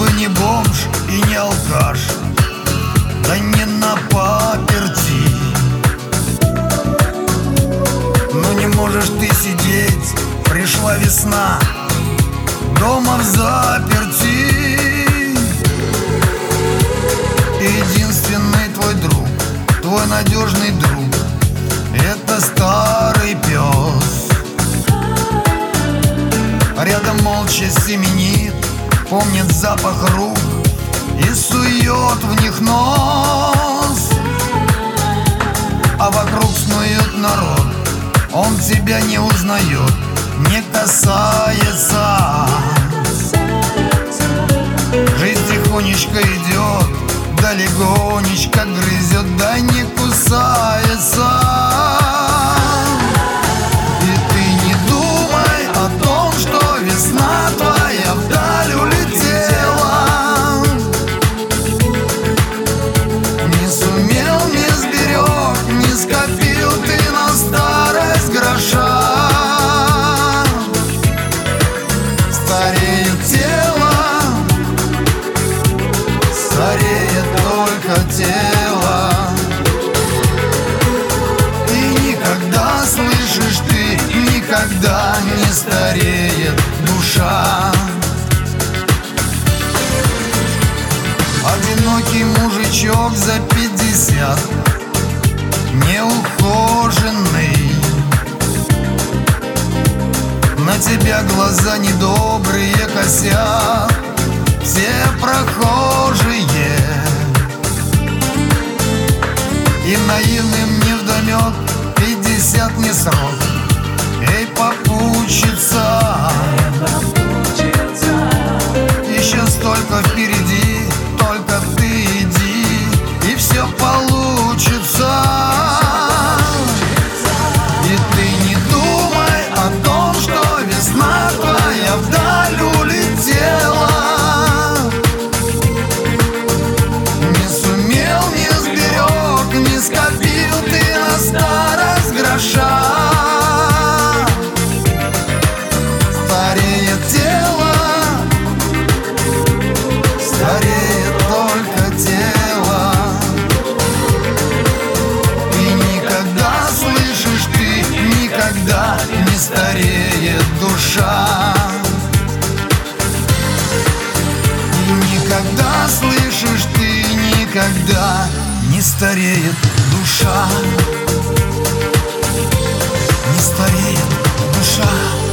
бы не бомж и не алкаш, да не на паперти. Но не можешь ты сидеть, пришла весна, дома в заперти. Единственный твой друг, твой надежный друг — это старый пес. Рядом молча семенит, помнит запах рук и сует в них нос. А вокруг снует народ, он тебя не узнает, не касается. Жизнь тихонечко идет, да легонечко грызет, да не кусается. И ты не думай о том, что весна твоя вдаль улетела. Не сумел, не сберег, не скопил ты на старость гроша. Стареет тело, стареет только тело. И никогда, слышишь ты, никогда не стареет душа. Одинокий мужичок за 50, неухоженный. На тебя глаза недобрые косят все прохожие. И наивным невдомек 50 не срок. Эй, попутчица, еще столько впереди, только ты иди, и все получится. И ты не думай о том, что весна твоя вдаль улетела. Не сумел, не сберег, не скопил ты на старость гроша. Стареет тело, стареет только тело. И никогда, слышишь ты, никогда не стареет душа. И никогда, слышишь ты, никогда не стареет душа. Не стареет душа.